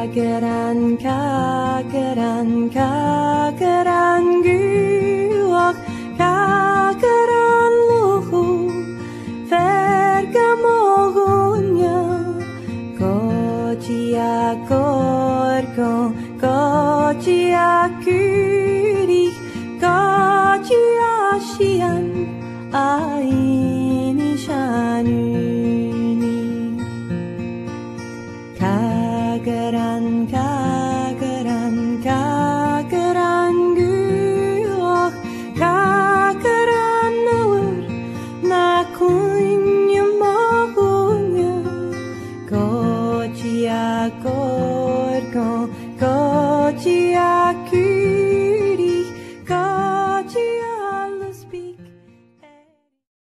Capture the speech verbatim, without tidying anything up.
kageran kageran kageran guak kageran luhu vergamogunya kocia korko kocia kuri kocia sian ai